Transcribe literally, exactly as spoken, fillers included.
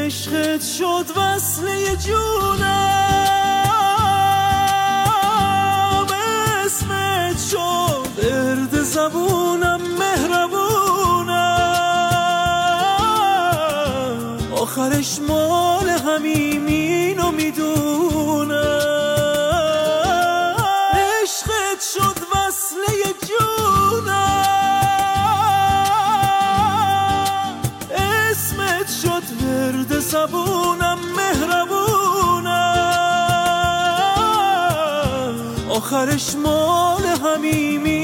عشقت شد وصله جونم، اسمت شد ورد زبونم، مهربونم، آخرش مال همیم اینو میدونم. عشقت شد وصله جونم، اسمت شد ورد زبونم، مهربونم، آخرش مال همیم